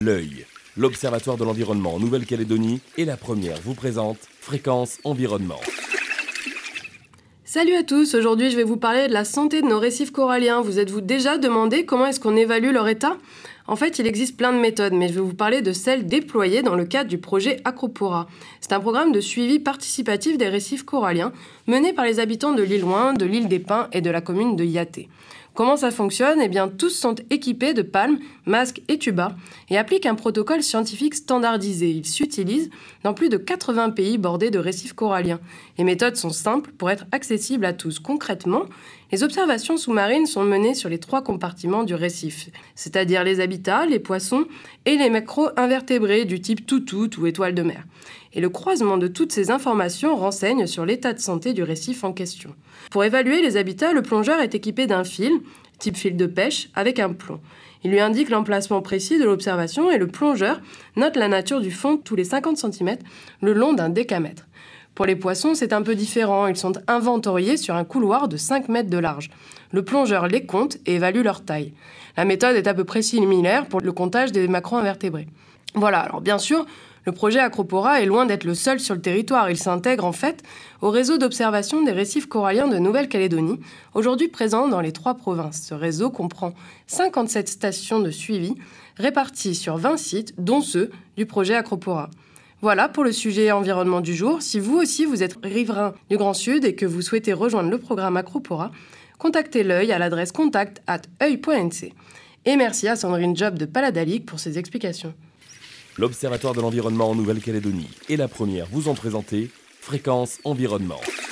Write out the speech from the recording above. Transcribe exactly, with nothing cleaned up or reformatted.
L'œil, l'Observatoire de l'environnement en Nouvelle-Calédonie et la première vous présente Fréquence Environnement. Salut à tous, aujourd'hui je vais vous parler de la santé de nos récifs coralliens. Vous êtes-vous déjà demandé comment est-ce qu'on évalue leur état ? En fait, il existe plein de méthodes, mais je vais vous parler de celles déployées dans le cadre du projet Acropora. C'est un programme de suivi participatif des récifs coralliens mené par les habitants de l'île Ouin, de l'île des Pins et de la commune de Yaté. Comment ça fonctionne ? Eh bien, tous sont équipés de palmes, masques et tubas et appliquent un protocole scientifique standardisé. Il s'utilise dans plus de quatre-vingts pays bordés de récifs coralliens. Les méthodes sont simples pour être accessibles à tous. Concrètement, les observations sous-marines sont menées sur les trois compartiments du récif, c'est-à-dire les habitats, les poissons et les macro-invertébrés du type toutout ou étoile de mer. Et le croisement de toutes ces informations renseigne sur l'état de santé du récif en question. Pour évaluer les habitats, le plongeur est équipé d'un fil, type fil de pêche, avec un plomb. Il lui indique l'emplacement précis de l'observation et le plongeur note la nature du fond tous les cinquante centimètres le long d'un décamètre. Pour les poissons, c'est un peu différent. Ils sont inventoriés sur un couloir de cinq mètres de large. Le plongeur les compte et évalue leur taille. La méthode est à peu près similaire pour le comptage des macro-invertébrés. Voilà, alors bien sûr, le projet Acropora est loin d'être le seul sur le territoire. Il s'intègre en fait au réseau d'observation des récifs coralliens de Nouvelle-Calédonie, aujourd'hui présent dans les trois provinces. Ce réseau comprend cinquante-sept stations de suivi réparties sur vingt sites, dont ceux du projet Acropora. Voilà pour le sujet environnement du jour. Si vous aussi vous êtes riverain du Grand Sud et que vous souhaitez rejoindre le programme Acropora, contactez l'œil à l'adresse contact arobase œil point n c. Et merci à Sandrine Job de Paladalic pour ses explications. L'Observatoire de l'environnement en Nouvelle-Calédonie et la première vous ont présenté Fréquence Environnement.